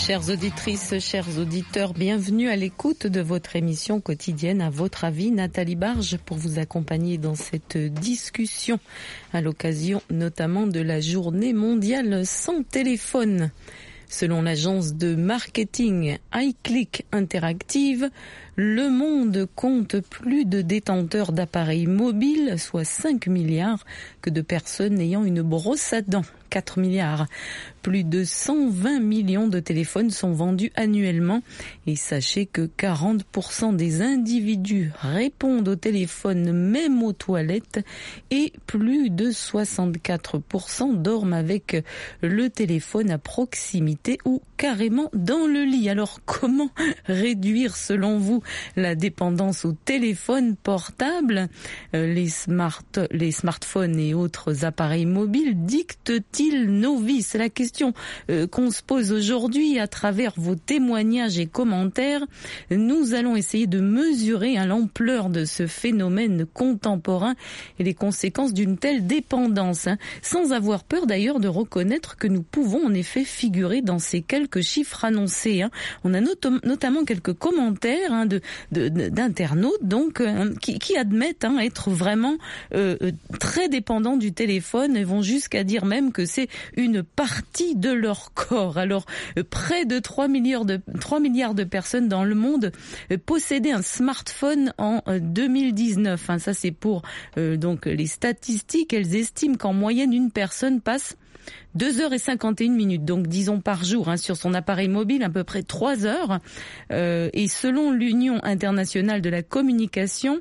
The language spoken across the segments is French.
Chères auditrices, chers auditeurs, bienvenue à l'écoute de votre émission quotidienne À votre avis, Nathalie Barge, pour vous accompagner dans cette discussion à l'occasion notamment de la journée mondiale sans téléphone. Selon l'agence de marketing iClick Interactive, le monde compte plus de détenteurs d'appareils mobiles, soit 5 milliards, que de personnes ayant une brosse à dents, 4 milliards. Plus de 120 millions de téléphones sont vendus annuellement et sachez que 40% des individus répondent au téléphone même aux toilettes et plus de 64% dorment avec le téléphone à proximité ou carrément dans le lit. Alors comment réduire selon vous la dépendance au téléphone portable? Les smartphones et autres appareils mobiles dictent-ils nos vies? C'est la question qu'on se pose aujourd'hui à travers vos témoignages et commentaires. Nous allons essayer de mesurer l'ampleur de ce phénomène contemporain et les conséquences d'une telle dépendance, sans avoir peur d'ailleurs de reconnaître que nous pouvons en effet figurer dans ces quelques chiffres annoncés. On a notamment quelques commentaires d'internautes donc qui admettent être vraiment très dépendants du téléphone et vont jusqu'à dire même que c'est une partie de leur corps. Alors, près de 3 milliards de personnes dans le monde possédaient un smartphone en 2019. Ça, c'est pour donc les statistiques. Elles estiment qu'en moyenne, une personne passe 2h51, donc disons par jour, sur son appareil mobile, à peu près 3 heures. Et selon l'Union internationale de la communication,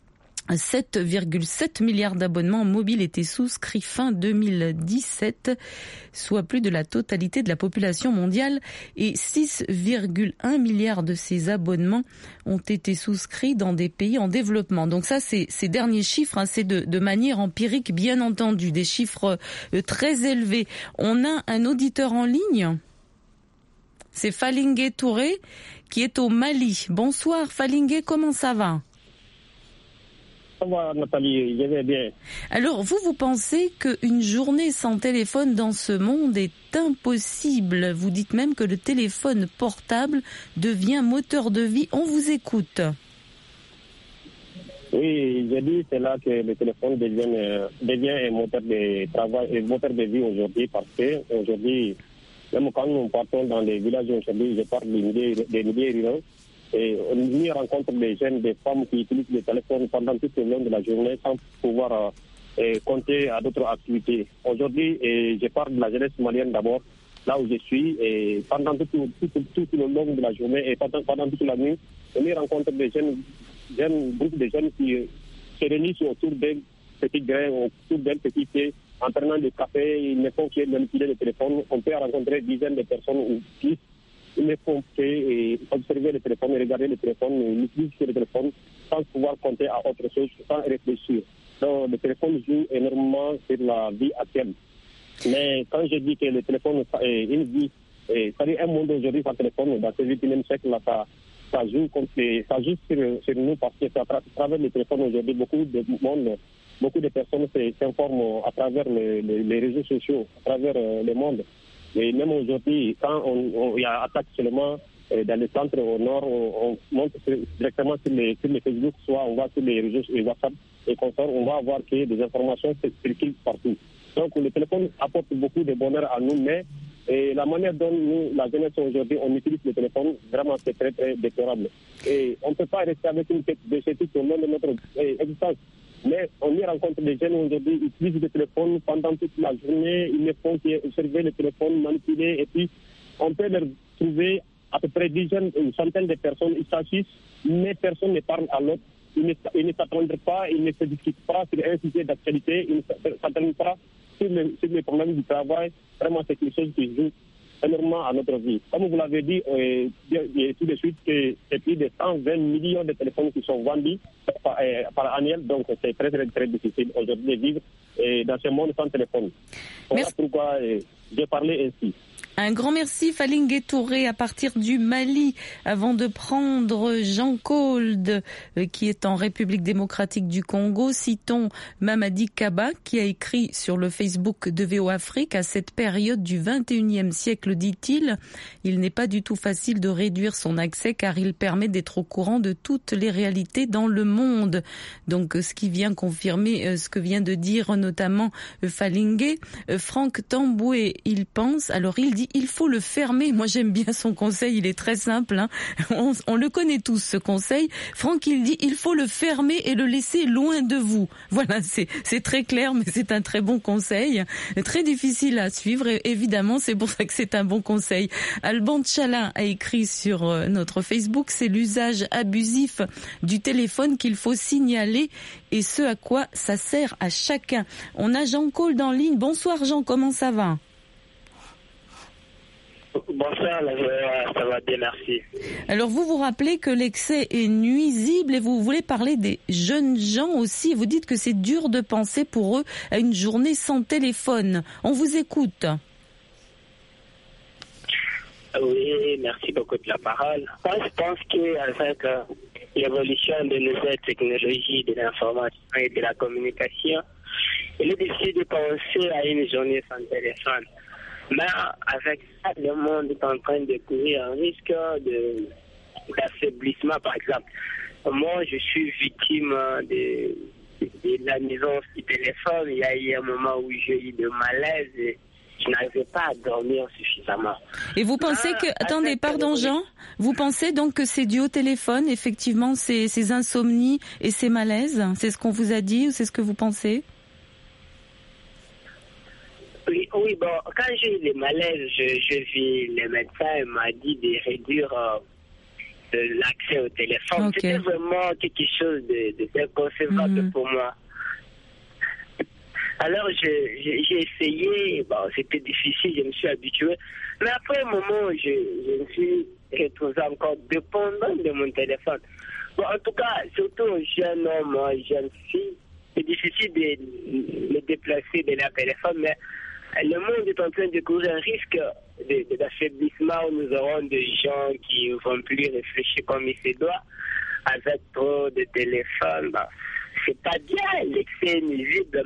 7,7 milliards d'abonnements mobiles étaient souscrits fin 2017, soit plus de la totalité de la population mondiale, et 6,1 milliards de ces abonnements ont été souscrits dans des pays en développement. Donc ça, c'est ces derniers chiffres, c'est de manière empirique, bien entendu, des chiffres très élevés. On a un auditeur en ligne, c'est Falingué Touré, qui est au Mali. Bonsoir Falingué, comment ça va ? Ça va, Nathalie, je vais bien. Alors, vous pensez qu'une journée sans téléphone dans ce monde est impossible. Vous dites même que le téléphone portable devient moteur de vie. On vous écoute. Oui, j'ai dit c'est là que le téléphone devient un moteur de travail et moteur de vie aujourd'hui, parce que aujourd'hui, même quand nous partons dans les villages aujourd'hui, je parle des milliers ruraux, et on y rencontre des jeunes, des femmes qui utilisent le téléphone pendant tout le long de la journée sans pouvoir compter à d'autres activités. Aujourd'hui, je parle de la jeunesse malienne d'abord, là où je suis, et pendant tout le long de la journée et pendant toute la nuit, on y rencontre des jeunes groupes de jeunes qui se réunissent autour d'un petit grain, autour d'un petit thé, en prenant des cafés, ils ne font que manipuler le téléphone. On peut rencontrer dizaines de personnes ou plus. Ils ne font que observer le téléphone, regarder le téléphone, l'utiliser sur le téléphone sans pouvoir compter à autre chose, sans réfléchir. Donc le téléphone joue énormément sur la vie actuelle. Mais quand je dis que le téléphone est une vie, c'est-à-dire un monde aujourd'hui sans téléphone, dans ce 21e siècle, là, ça joue sur nous, parce que à travers le téléphone aujourd'hui, beaucoup de personnes s'informent à travers les réseaux sociaux, à travers le monde. Et même aujourd'hui, quand il y a attaque seulement dans le centre au nord, on monte directement sur les Facebook, soit on va sur les réseaux WhatsApp et consorts, on va voir que des informations circulent partout. Donc le téléphone apporte beaucoup de bonheur à nous, mais la manière dont nous, la jeunesse aujourd'hui, on utilise le téléphone, vraiment c'est très très déplorable. Et on ne peut pas rester avec une tête de tout au long de notre existence. Mais on y rencontre des jeunes aujourd'hui, ils utilisent le téléphone pendant toute la journée, ils ne font qu'observer le téléphone, manipuler, et puis on peut leur trouver à peu près une centaine de personnes, ils s'assisent, mais personne ne parle à l'autre, ils ne s'attendent pas, ils ne se discutent pas sur un sujet d'actualité, ils ne s'attendent pas sur les problèmes du travail. Vraiment, c'est quelque chose qui joue énormément à notre vie. Comme vous l'avez dit, tout de suite, c'est plus de 120 millions de téléphones qui sont vendus par annuel, donc c'est très très très difficile aujourd'hui de vivre dans ce monde sans téléphone. Voilà pourquoi j'ai parlé ainsi. Un grand merci Falingue Touré à partir du Mali. Avant de prendre Jean Kolde qui est en République démocratique du Congo, citons Mamadi Kaba qui a écrit sur le Facebook de VO Afrique: à cette période du 21e siècle, dit-il, il n'est pas du tout facile de réduire son accès car il permet d'être au courant de toutes les réalités dans le monde. Donc ce qui vient confirmer ce que vient de dire notamment Falingue. Franck Tamboué, il pense, alors il dit il faut le fermer. Moi j'aime bien son conseil, il est très simple, hein. On le connaît tous ce conseil. Franck il dit il faut le fermer et le laisser loin de vous. Voilà, c'est très clair, mais c'est un très bon conseil, très difficile à suivre et évidemment c'est pour ça que c'est un bon conseil. Alban Tchala a écrit sur notre Facebook: c'est l'usage abusif du téléphone qu'il faut signaler et ce à quoi ça sert à chacun. On a Jean Kolde en ligne. Bonsoir Jean, comment ça va? Bonsoir, ça va bien, merci. Alors vous vous rappelez que l'excès est nuisible et vous voulez parler des jeunes gens aussi. Vous dites que c'est dur de penser pour eux à une journée sans téléphone. On vous écoute. Oui, merci beaucoup de la parole. Moi, je pense qu'avec l'évolution de nouvelles technologies de l'information et de la communication, il est difficile de penser à une journée sans téléphone. Mais avec ça, le monde est en train de courir un risque d'affaiblissement, par exemple. Moi, je suis victime de la nuisance du téléphone. Il y a eu un moment où j'ai eu de malaise et je n'arrivais pas à dormir suffisamment. Et vous pensez que... Attendez, pardon Jean, vous pensez donc que c'est dû au téléphone, effectivement, ces insomnies et ces malaises? C'est ce qu'on vous a dit ou c'est ce que vous pensez? Oui, bon, quand j'ai eu des malaises, je vis les médecins m'a dit de réduire l'accès au téléphone. Okay. C'était vraiment quelque chose d'inconcevable pour moi. Alors j'ai essayé, bon, c'était difficile, je me suis habitué. Mais après un moment, je me suis retrouvé encore dépendant de mon téléphone. Bon, en tout cas, surtout un jeune homme, une jeune fille, c'est difficile de me déplacer de leur téléphone, mais le monde est en train de courir un risque d'affaiblissement où nous aurons des gens qui ne vont plus réfléchir comme il se doit, avec trop de téléphones. Bon, c'est pas bien, l'excès nuisible,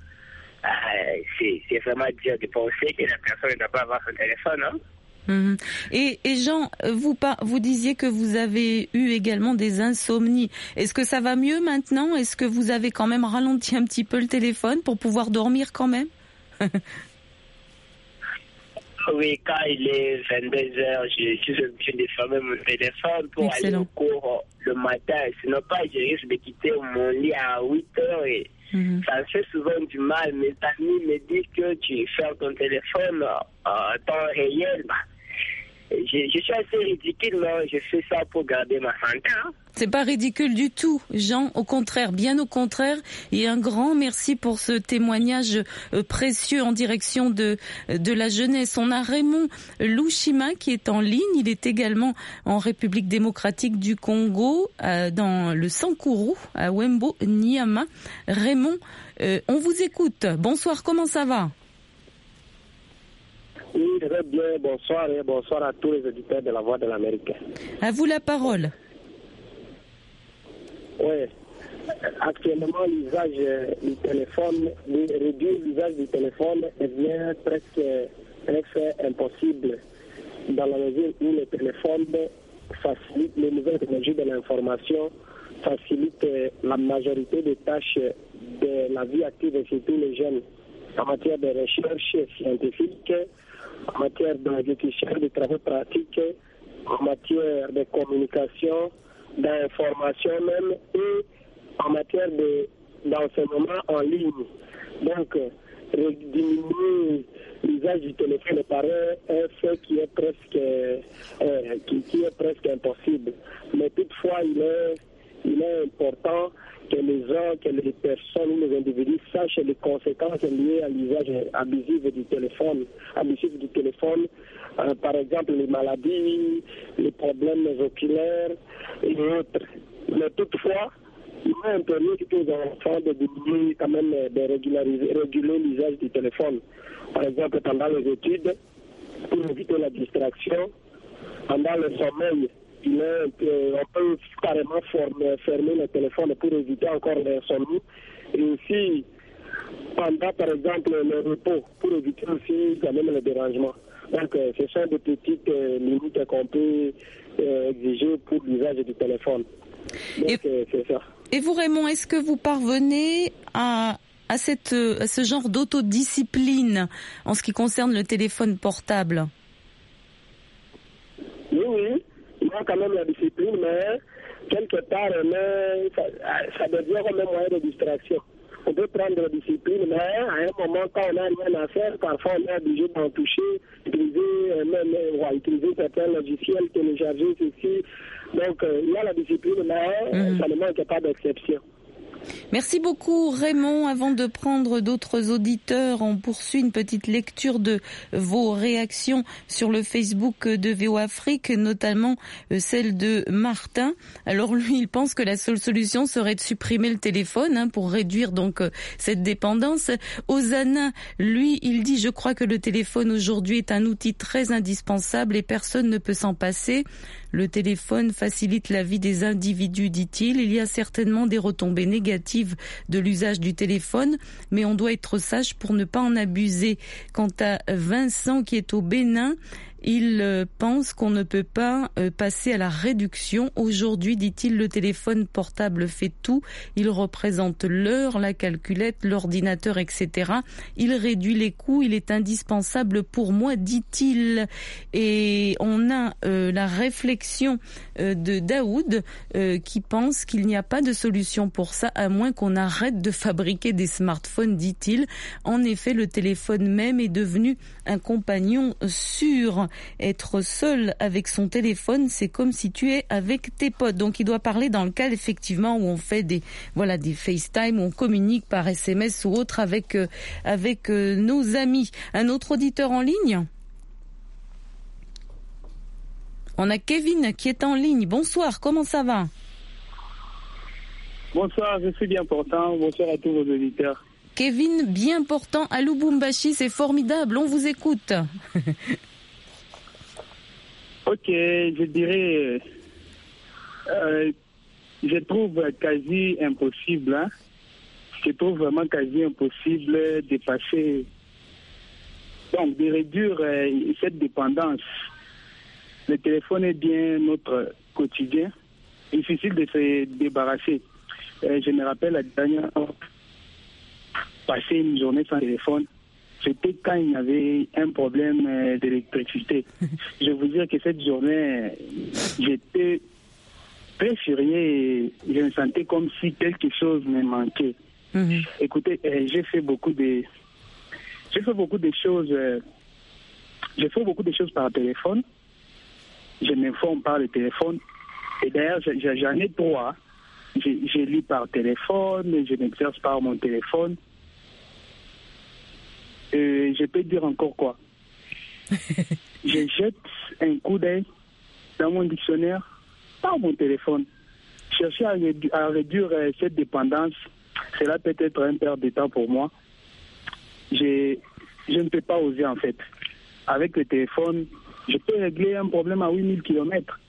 mais c'est vraiment dur de penser que la personne ne doit pas avoir son téléphone. Hein? Et Jean, vous disiez que vous avez eu également des insomnies. Est-ce que ça va mieux maintenant? Est-ce que vous avez quand même ralenti un petit peu le téléphone pour pouvoir dormir quand même? Oui, quand il est 22h, je suis obligé de fermer mon téléphone pour aller au cours le matin. Sinon pas, je risque de quitter mon lit à 8h et ça me fait souvent du mal. Mes amis me disent que tu fermes ton téléphone en temps réel. Je suis assez ridicule, mais je fais ça pour garder ma santé. Hein? C'est pas ridicule du tout, Jean. Au contraire, bien au contraire. Et un grand merci pour ce témoignage précieux en direction de la jeunesse. On a Raymond Louchima qui est en ligne. Il est également en République démocratique du Congo, dans le Sankourou, à Wembo, Niama. Raymond, on vous écoute. Bonsoir, comment ça va? Oui, très bien. Bonsoir et bonsoir à tous les auditeurs de la Voix de l'Amérique. À vous la parole. Oui. Actuellement, l'usage du téléphone, réduire l'usage du téléphone devient presque impossible dans la mesure où le téléphone facilite les nouvelles technologies de l'information, facilite la majorité des tâches de la vie active et surtout les jeunes en matière de recherche scientifique, en matière d'exécution de travaux pratiques, en matière de communication, d'information même et en matière d'enseignement en ligne. Donc, diminuer l'usage du téléphone paraît un fait qui est presque impossible. Mais toutefois, il est important que les gens, que les personnes, les individus sachent les conséquences liées à l'usage abusif du téléphone. Par exemple, les maladies, les problèmes oculaires et autres. Mais toutefois, il est impérieux que les enfants de diminuer quand même, de réguler l'usage du téléphone. Par exemple, pendant les études, pour éviter la distraction. Pendant le sommeil, on peut carrément fermer le téléphone pour éviter encore l'insomnie. Et aussi, pendant par exemple le repos, pour éviter aussi quand même le dérangement. Donc ce sont des petites limites qu'on peut exiger pour l'usage du téléphone. Donc c'est ça. Et vous Raymond, est-ce que vous parvenez à ce genre d'autodiscipline en ce qui concerne le téléphone portable? Oui, il y a quand même la discipline, mais quelque part, ça devient comme un moyen de distraction. On peut prendre la discipline, mais à un moment, quand on n'a rien à faire, parfois on est obligé d'en toucher, utiliser certains logiciels, télécharger ceci. Donc, il y a la discipline, mais ça ne manque pas d'exception. Merci beaucoup Raymond. Avant de prendre d'autres auditeurs, on poursuit une petite lecture de vos réactions sur le Facebook de VO Afrique, notamment celle de Martin. Alors lui, il pense que la seule solution serait de supprimer le téléphone pour réduire donc cette dépendance. Osana, lui, il dit « Je crois que le téléphone aujourd'hui est un outil très indispensable et personne ne peut s'en passer. Le téléphone facilite la vie des individus, dit-il. Il y a certainement des retombées négatives de l'usage du téléphone, mais on doit être sage pour ne pas en abuser. » Quant à Vincent qui est au Bénin, il pense qu'on ne peut pas passer à la réduction. Aujourd'hui, dit-il, le téléphone portable fait tout. Il représente l'heure, la calculette, l'ordinateur, etc. Il réduit les coûts. Il est indispensable pour moi, dit-il. Et on a la réflexion de Daoud qui pense qu'il n'y a pas de solution pour ça, à moins qu'on arrête de fabriquer des smartphones, dit-il. En effet, le téléphone même est devenu un compagnon sûr. Être seul avec son téléphone, c'est comme si tu es avec tes potes. Donc il doit parler dans le cas effectivement où on fait des FaceTime, où on communique par SMS ou autre avec nos amis. Un autre auditeur en ligne? On a Kevin qui est en ligne. Bonsoir, comment ça va? Bonsoir, je suis bien portant. Bonsoir à tous vos auditeurs. Kevin, bien portant à Lubumbashi, c'est formidable, on vous écoute. Ok, je dirais, je trouve quasi impossible, je trouve vraiment quasi impossible de passer, donc de réduire cette dépendance. Le téléphone est bien notre quotidien, difficile de se débarrasser. Je me rappelle la dernière fois, passer une journée sans téléphone, c'était quand il y avait un problème d'électricité. Je veux dire que cette journée, j'étais très furieux et je me sentais comme si quelque chose me manquait. Écoutez, j'ai fait beaucoup de choses. Je fais beaucoup de choses par téléphone. Je m'informe par le téléphone. Et d'ailleurs, j'en ai 3. Je lis par téléphone, je m'exerce par mon téléphone. Je peux dire encore quoi? Je jette un coup d'œil dans mon dictionnaire par mon téléphone. Chercher à réduire cette dépendance, cela peut être un perte de temps pour moi. Je ne peux pas oser en fait. Avec le téléphone, je peux régler un problème à 8000 km.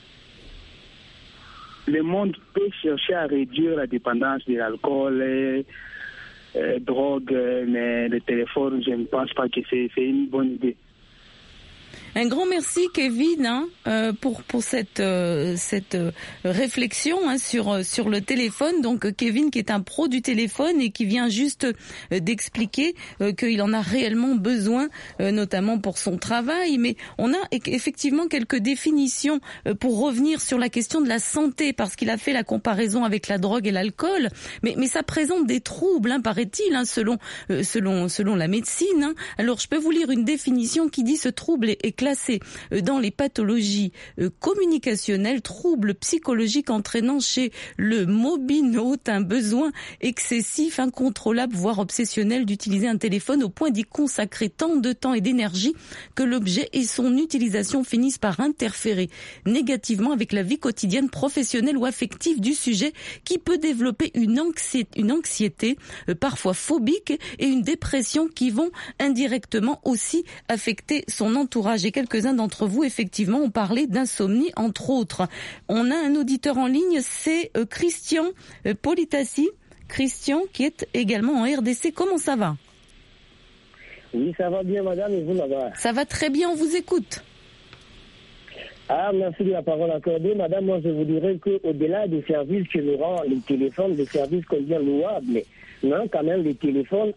Le monde peut chercher à réduire la dépendance de l'alcool, drogue, mais le téléphone, je ne pense pas que c'est une bonne idée. Un grand merci Kevin pour cette réflexion sur le téléphone. Donc Kevin qui est un pro du téléphone et qui vient juste d'expliquer qu'il en a réellement besoin, notamment pour son travail. Mais on a effectivement quelques définitions pour revenir sur la question de la santé, parce qu'il a fait la comparaison avec la drogue et l'alcool. Mais ça présente des troubles, paraît-il, selon la médecine. Alors je peux vous lire une définition qui dit: ce trouble est classé dans les pathologies communicationnelles, troubles psychologiques entraînant chez le mobinote un besoin excessif, incontrôlable, voire obsessionnel d'utiliser un téléphone au point d'y consacrer tant de temps et d'énergie que l'objet et son utilisation finissent par interférer négativement avec la vie quotidienne, professionnelle ou affective du sujet, qui peut développer une anxiété parfois phobique et une dépression qui vont indirectement aussi affecter son entourage. Et quelques-uns d'entre vous, effectivement, ont parlé d'insomnie, entre autres. On a un auditeur en ligne, c'est Christian Politassi. Christian, qui est également en RDC. Comment ça va ? Oui, ça va bien, madame, et vous, là-bas ? Ça va très bien, on vous écoute. Ah, merci de la parole accordée. Madame, moi, je vous dirais qu'au-delà des services que nous rend les téléphones, des services combien louables, mais non, quand même, les téléphones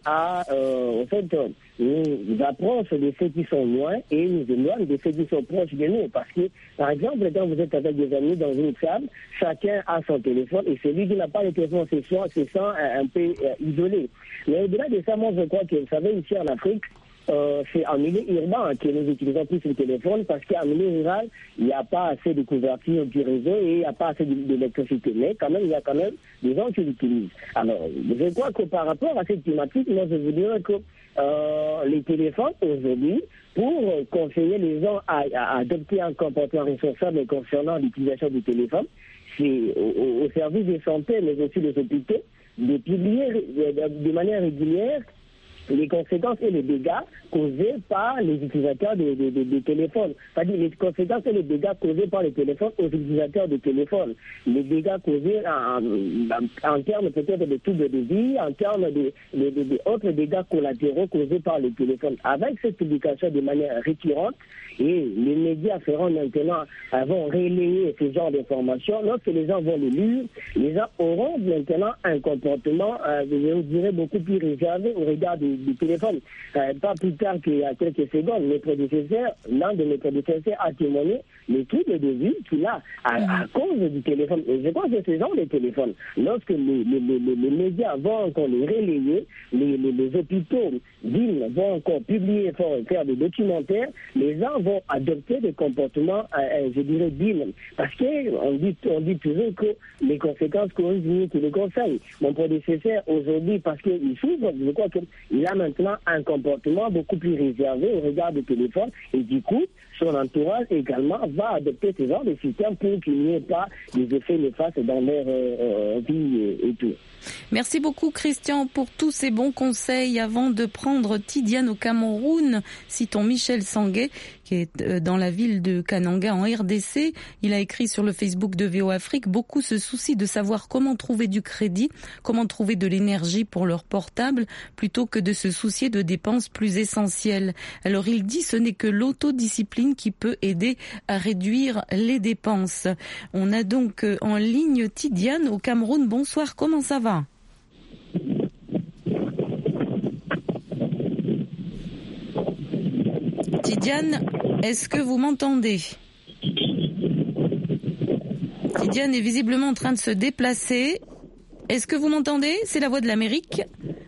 nous approchent de ceux qui sont loin et nous éloignent de ceux qui sont proches de nous. Parce que, par exemple, quand vous êtes avec des amis dans une table, chacun a son téléphone et celui qui n'a pas de téléphone se sent un peu isolé. Mais au-delà de ça, moi, je crois que, vous savez, ici en Afrique, c'est en milieu urbain que nous utilisons plus le téléphone parce qu'en milieu rural, il n'y a pas assez de couverture du réseau et il n'y a pas assez d'électricité. Mais quand même, il y a quand même des gens qui l'utilisent. Alors, je crois que par rapport à cette thématique, moi, je vous dirais que les téléphones, aujourd'hui, pour conseiller les gens à adopter un comportement responsable concernant l'utilisation du téléphone, c'est au service de santé, mais aussi des hôpitaux, de publier de manière régulière les conséquences et les dégâts causés par les utilisateurs des téléphones. C'est-à-dire les conséquences et les dégâts causés par les téléphones aux utilisateurs de téléphones. Les dégâts causés en termes peut-être de troubles de vie, en termes de autres dégâts collatéraux causés par les téléphones. Avec cette publication de manière récurrente, et les médias vont relayer ce genre d'informations. Lorsque les gens vont les lire, les gens auront maintenant un comportement, je dirais, beaucoup plus réservé au regard du téléphone. Pas plus tard qu'il y a quelques secondes, l'un de mes prédécesseurs a témoigné les troubles de vie qu'il a à cause du téléphone. Et je pense que ce genre de téléphone, lorsque les médias vont encore les relayer, les hôpitaux villes vont encore publier, faire des documentaires, les gens vont adopter des comportements, je dirais, dignes. Parce qu'on dit toujours que les conséquences corrigent mieux que les conseils. Mon prédécesseur, aujourd'hui, parce qu'il souffre, je crois qu'il a maintenant un comportement beaucoup plus réservé au regard du téléphone, et du coup, son entourage également va adopter ce genre de système pour qu'il n'y ait pas des effets néfastes dans leur vie et tout. Merci beaucoup Christian pour tous ces bons conseils. Avant de prendre Tidiane au Cameroun, citons Michel Sanguet qui est dans la ville de Kananga en RDC. Il a écrit sur le Facebook de VO Afrique: beaucoup se soucient de savoir comment trouver du crédit, comment trouver de l'énergie pour leur portable, plutôt que de se soucier de dépenses plus essentielles. Alors il dit: ce n'est que l'autodiscipline qui peut aider à réduire les dépenses. On a donc en ligne Tidiane au Cameroun. Bonsoir, comment ça va ? Tidiane, est-ce que vous m'entendez ? Tidiane est visiblement en train de se déplacer. Est-ce que vous m'entendez ? C'est la voix de l'Amérique.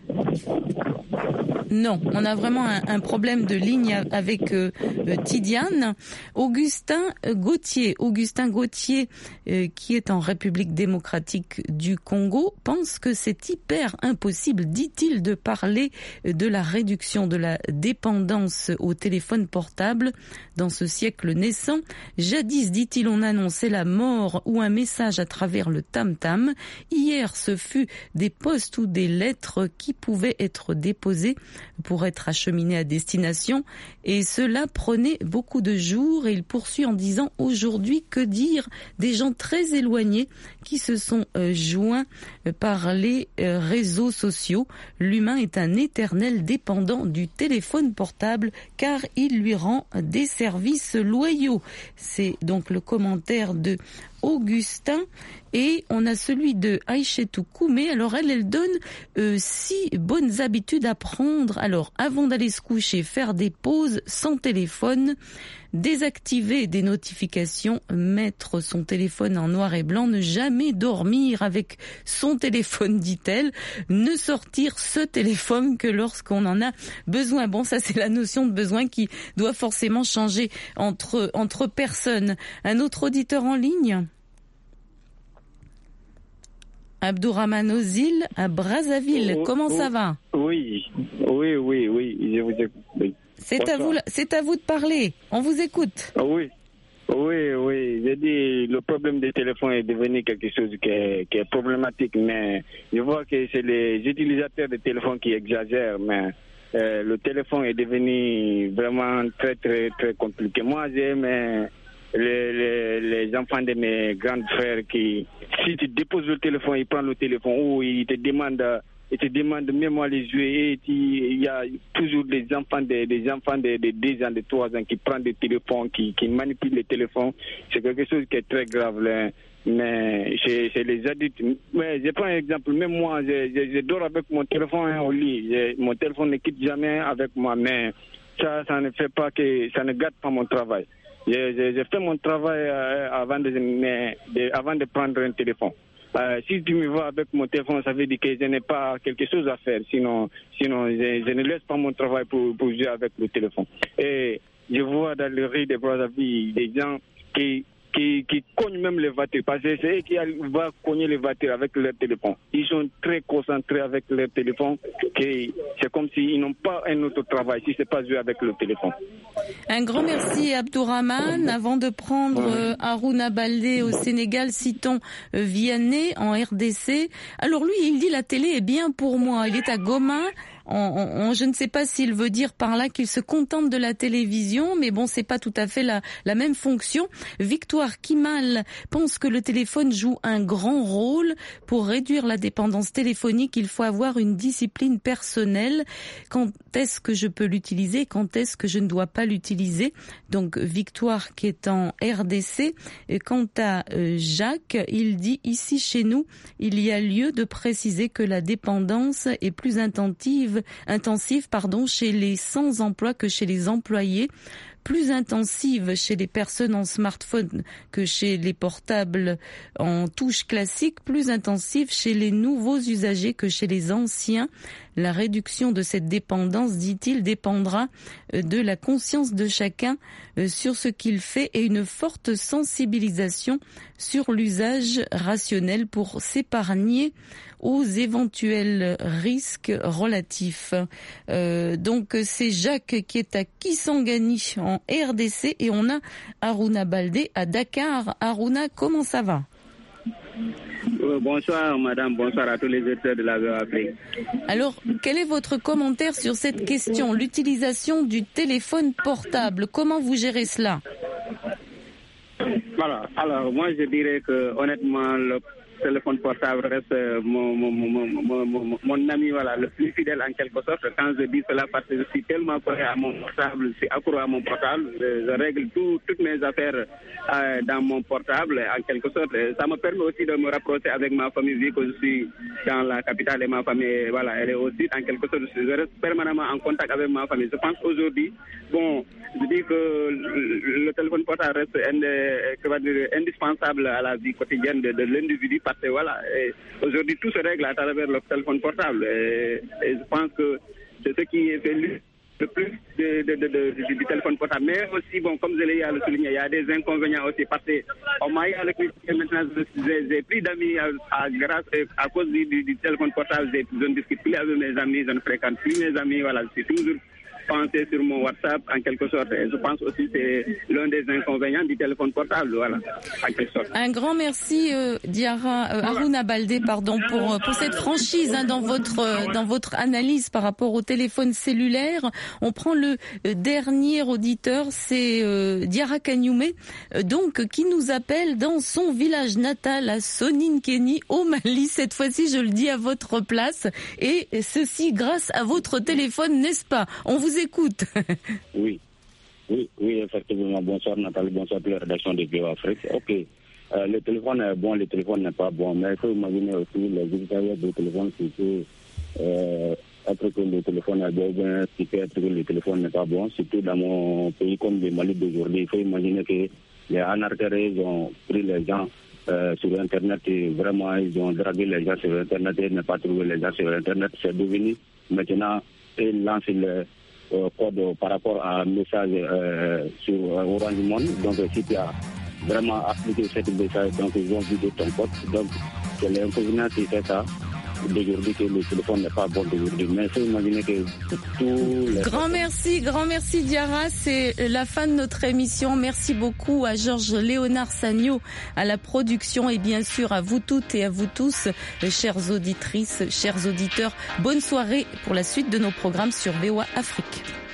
Non, on a vraiment un problème de ligne avec Tidiane. Augustin Gauthier, qui est en République démocratique du Congo, pense que c'est hyper impossible, dit-il, de parler de la réduction de la dépendance au téléphone portable dans ce siècle naissant. Jadis, dit-il, on annonçait la mort ou un message à travers le tam-tam. Hier, ce fut des postes ou des lettres qui pouvaient être déposées pour être acheminé à destination, et cela prenait beaucoup de jours. Et il poursuit en disant: aujourd'hui, que dire des gens très éloignés qui se sont joints par les réseaux sociaux. L'humain est un éternel dépendant du téléphone portable car il lui rend des services loyaux. C'est donc le commentaire de Augustin. Et on a celui de Aïchetou Koumé. Alors elle donne 6 bonnes habitudes à prendre. Alors avant d'aller se coucher, faire des pauses sans téléphone, désactiver des notifications, mettre son téléphone en noir et blanc, ne jamais dormir avec son téléphone, dit-elle, ne sortir ce téléphone que lorsqu'on en a besoin. Bon, ça c'est la notion de besoin qui doit forcément changer entre personnes. Un autre auditeur en ligne ? Abdourahmane Ozil à Brazzaville. Comment ça va ? Oui, je vous écoute. Oui. C'est à vous de parler. On vous écoute. Oui. J'ai dit le problème des téléphones est devenu quelque chose qui est problématique, mais je vois que c'est les utilisateurs de téléphones qui exagèrent, mais le téléphone est devenu vraiment très très très compliqué. Moi, j'aime les enfants de mes grands frères qui, si tu déposes le téléphone, ils prennent le téléphone ou ils te demandent même à les jouer. Et il y a toujours des enfants de 2 ans, de 3 ans qui prennent des téléphones, qui manipulent les téléphones. C'est quelque chose qui est très grave là. Mais c'est les adultes. Mais je prends un exemple. Même moi, je dors avec mon téléphone au lit. Mon téléphone ne quitte jamais avec moi. Mais ça ne fait pas que ça ne gâte pas mon travail. Je fais mon travail avant de prendre un téléphone. Si tu me vois avec mon téléphone, ça veut dire que je n'ai pas quelque chose à faire. Sinon je ne laisse pas mon travail pour jouer avec le téléphone. Et je vois dans le rue de Brazzaville des gens qui cognent même les voitures. Parce que c'est eux qui vont cogner les voitures avec leur téléphone. Ils sont très concentrés avec leur téléphone. C'est comme s'ils n'ont pas un autre travail si ce n'est pas jouer avec le téléphone. Un grand merci Abdourahmane. Avant de prendre Harouna Baldé au Sénégal, citons Vianney en RDC. Alors lui, il dit la télé est bien pour moi. Il est à Goma. Je ne sais pas s'il veut dire par là qu'il se contente de la télévision, mais bon, c'est pas tout à fait la même fonction. Victoire Kimal pense que le téléphone joue un grand rôle pour réduire la dépendance téléphonique. Il faut avoir une discipline personnelle. Quand est-ce que je peux l'utiliser? Quand est-ce que je ne dois pas l'utiliser? Donc, Victoire qui est en RDC. Et quant à Jacques, il dit ici chez nous, il y a lieu de préciser que la dépendance est plus intensive chez les sans-emploi que chez les employés, plus intensive chez les personnes en smartphone que chez les portables en touche classique, plus intensive chez les nouveaux usagers que chez les anciens. La réduction de cette dépendance, dit-il, dépendra de la conscience de chacun sur ce qu'il fait et une forte sensibilisation sur l'usage rationnel pour s'épargner aux éventuels risques relatifs. Donc c'est Jacques qui est à Kisangani en RDC et on a Harouna Baldé à Dakar. Harouna, comment ça va? Bonsoir madame, bonsoir à tous les auditeurs de la VOA Afrique. Alors, quel est votre commentaire sur cette question, l'utilisation du téléphone portable? Comment vous gérez cela? Voilà, alors moi je dirais que honnêtement le téléphone portable reste mon ami, voilà, le plus fidèle en quelque sorte. Quand je dis cela, parce que je suis tellement collé à mon portable, je suis accro à mon portable, je règle toutes mes affaires dans mon portable en quelque sorte. Ça me permet aussi de me rapprocher avec ma famille, vu que je suis dans la capitale et ma famille, voilà, elle est aussi en quelque sorte. Je reste permanemment en contact avec ma famille. Je pense qu'aujourd'hui, bon, je dis que le téléphone portable reste indispensable à la vie quotidienne de l'individu. Parce que voilà, aujourd'hui tout se règle à travers le téléphone portable. Et je pense que c'est ce qui fait le plus du téléphone portable. Mais aussi, bon, comme je l'ai souligné, il y a des inconvénients aussi. Parce qu'on m'a eu avec lui, maintenant, j'ai pris d'amis à cause du téléphone portable. Je ne discute plus avec mes amis, je ne fréquente plus mes amis. Voilà, je suis toujours penser sur mon WhatsApp en quelque sorte. Et je pense aussi que c'est l'un des inconvénients du téléphone portable, voilà, en quelque sorte. Un grand merci Harouna Baldé, pardon, pour cette franchise dans votre analyse par rapport au téléphone cellulaire. On prend le dernier auditeur, c'est Diarra Kagnoumé, donc qui nous appelle dans son village natal à Soninkeni au Mali. Cette fois-ci, je le dis à votre place, et ceci grâce à votre téléphone, n'est-ce pas? On vous écoute. Oui, effectivement. Bonsoir Nathalie, bonsoir à la rédaction de VOA Afrique. Ok. le téléphone est bon, le téléphone n'est pas bon. Mais il faut imaginer aussi les utilisateurs du téléphone qui peut être que le téléphone est bon, bien, qui peut être que le téléphone n'est pas bon. Surtout dans mon pays comme le Mali d'aujourd'hui, il faut imaginer que les anarchistes ont pris les gens sur Internet et vraiment ils ont dragué les gens sur Internet et n'ont pas trouvé les gens sur Internet. C'est devenu maintenant, ils lancent le code par rapport à un message sur Orange Monde. Donc si tu as vraiment appliqué cette message, donc ils vont vider ton code. Donc c'est l'inconvénient qui fait ça d'aujourd'hui, que le téléphone n'est pas bon d'aujourd'hui. Mais il faut imaginer que tous les... Grand merci Diarra, c'est la fin de notre émission. Merci beaucoup à Georges Léonard Sagno à la production et bien sûr à vous toutes et à vous tous, chères auditrices, chers auditeurs. Bonne soirée pour la suite de nos programmes sur VOA Afrique.